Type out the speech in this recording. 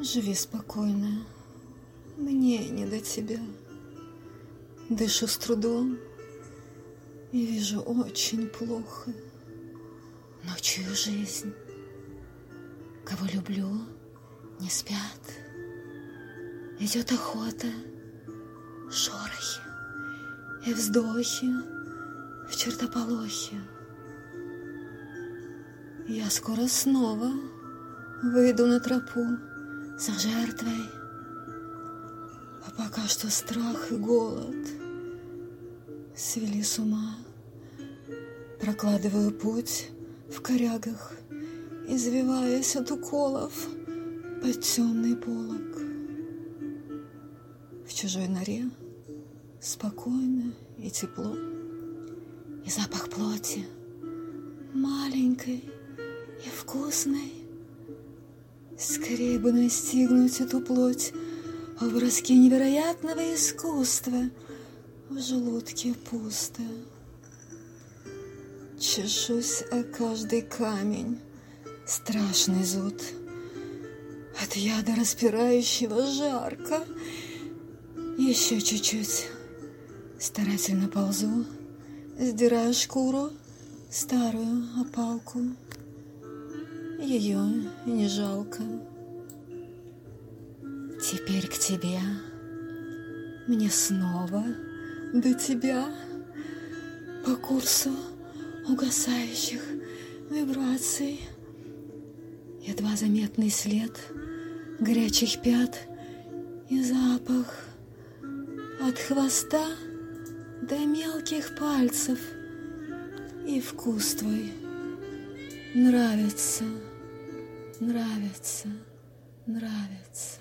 Живи спокойно, мне не до тебя. Дышу с трудом и вижу очень плохо. Но чую жизнь. Кого люблю, не спят. Идет охота, шорохи и вздохи в чертополохе. Я скоро снова выйду на тропу за жертвой. А пока что страх и голод свели с ума. Прокладываю путь в корягах, извиваясь от уколов под темный полог. В чужой норе спокойно и тепло, и запах плоти маленькой и вкусной. Скорее бы настигнуть эту плоть в броске невероятного искусства. В желудке пусто. Чешусь о каждый камень, страшный зуд. От яда распирающего жарко. Еще чуть-чуть. Старательно ползу, сдирая шкуру, старую опалку. Ее не жалко. Теперь к тебе. Мне снова до тебя. По курсу угасающих вибраций. Едва заметный след горячих пят и запах от хвоста до мелких пальцев. И вкус твой нравится, нравится, нравится.